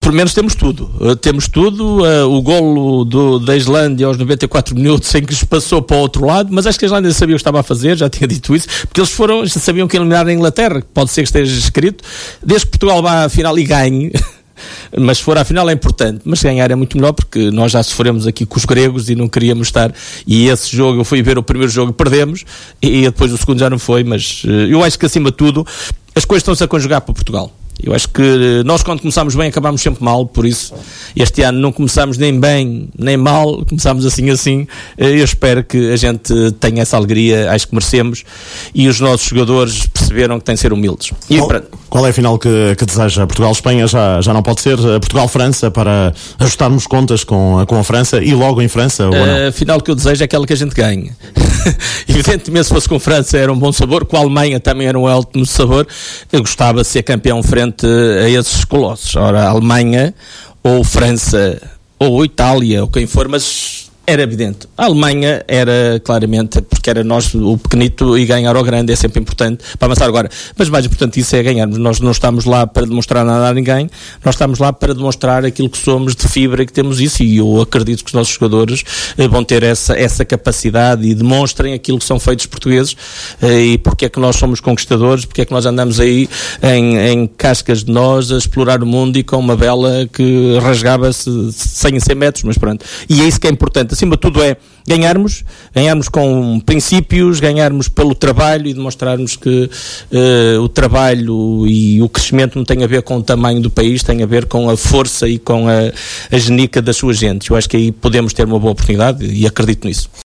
pelo menos temos tudo. O golo da Islândia aos 94 minutos em que se passou para o outro lado, mas acho que a Islândia sabia o que estava a fazer, já tinha dito isso, porque eles sabiam que eliminar a Inglaterra, pode ser que esteja escrito, desde que Portugal vá à final e ganhe. Mas se for à final é importante, mas ganhar é muito melhor, porque nós já sofremos aqui com os gregos e não queríamos estar, e esse jogo, eu fui ver o primeiro jogo e perdemos, e depois o segundo já não foi, mas eu acho que acima de tudo as coisas estão-se a conjugar para Portugal. Eu acho que nós, quando começamos bem, acabamos sempre mal, por isso este ano não começamos nem bem nem mal, começamos assim. Eu espero que a gente tenha essa alegria, acho que merecemos, e os nossos jogadores perceberam que têm de ser humildes. Qual é a final que deseja? Portugal-Espanha já não pode ser? Portugal-França, para ajustarmos contas com a França, e logo em França? Ou não? A final que eu desejo é aquela que a gente ganhe. Evidentemente, se fosse com França era um bom sabor, com a Alemanha também era um ótimo sabor. Eu gostava de ser campeão frente a esses colossos. Ora, a Alemanha ou França ou Itália ou quem for, mas era evidente. A Alemanha era claramente, porque era nós o pequenito, e ganhar ao grande é sempre importante para avançar agora. Mas mais importante isso é ganharmos. Nós não estamos lá para demonstrar nada a ninguém, nós estamos lá para demonstrar aquilo que somos de fibra, que temos isso, e eu acredito que os nossos jogadores vão ter essa capacidade e demonstrem aquilo que são feitos portugueses, e porque é que nós somos conquistadores, porque é que nós andamos aí em cascas de nós a explorar o mundo e com uma vela que rasgava-se 100 e 100 metros, mas pronto. E é isso que é importante. Acima de tudo é ganharmos com princípios, ganharmos pelo trabalho e demonstrarmos que o trabalho e o crescimento não tem a ver com o tamanho do país, tem a ver com a força e com a genica das suas gentes. Eu acho que aí podemos ter uma boa oportunidade e acredito nisso.